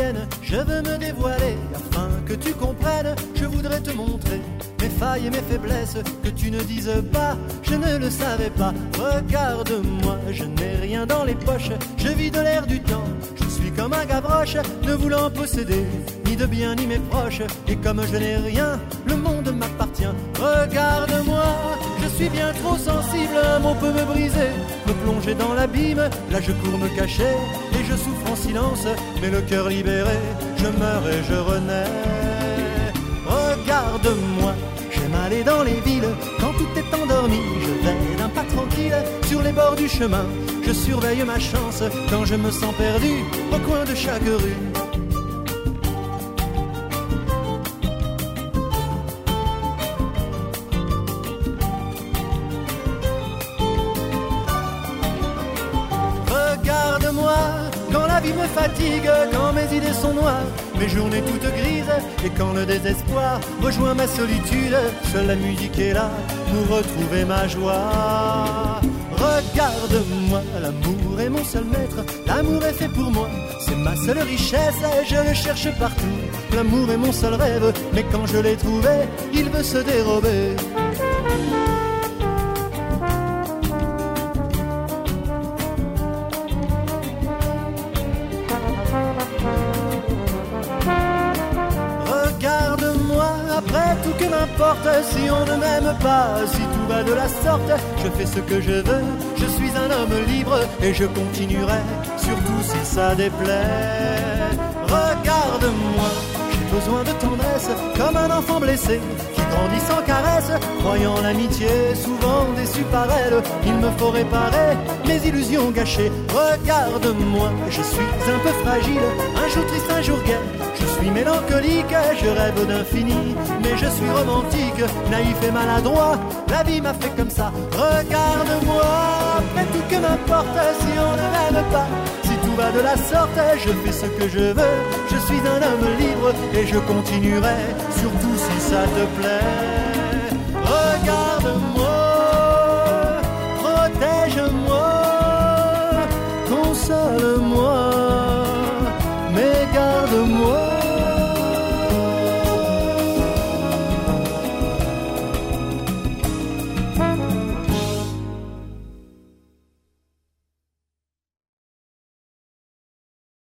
tienne, je veux me dévoiler afin que tu comprennes. Je voudrais te montrer mes failles et mes faiblesses, que tu ne dises pas, je ne le savais pas. Regarde-moi, je n'ai rien dans les poches, je vis de l'air du temps. Je suis comme un gavroche, ne voulant posséder ni de bien ni mes proches. Et comme je n'ai rien, le monde m'appartient. Regarde-moi, je suis bien trop sensible, un mot peut me briser, me plonger dans l'abîme. Là je cours me cacher et je souffre en silence, mais le cœur libéré, je meurs et je renais. Regarde-moi, j'aime aller dans les villes, quand tout est endormi, je vais d'un pas tranquille sur les bords du chemin. Je surveille ma chance quand je me sens perdu au coin de chaque rue. Regarde-moi, quand la vie me fatigue, quand mes idées sont noires, mes journées toutes grises, et quand le désespoir rejoint ma solitude, seule la musique est là pour retrouver ma joie. Regarde-moi, l'amour est mon seul maître, l'amour est fait pour moi, c'est ma seule richesse et je le cherche partout. L'amour est mon seul rêve, mais quand je l'ai trouvé, il veut se dérober. Après tout que m'importe si on ne m'aime pas, si tout va de la sorte, je fais ce que je veux, je suis un homme libre et je continuerai, surtout si ça déplaît. Regarde-moi, j'ai besoin de tendresse, comme un enfant blessé, qui grandit sans caresse, croyant l'amitié, souvent déçu par elle. Il me faut réparer mes illusions gâchées. Regarde-moi, je suis un peu fragile, un jour triste, un jour gai. Je suis mélancolique, je rêve d'infini, mais je suis romantique, naïf et maladroit. La vie m'a fait comme ça. Regarde-moi, après tout que m'importe si on ne m'aime pas, si tout va de la sorte, je fais ce que je veux. Je suis un homme libre et je continuerai, surtout si ça te plaît.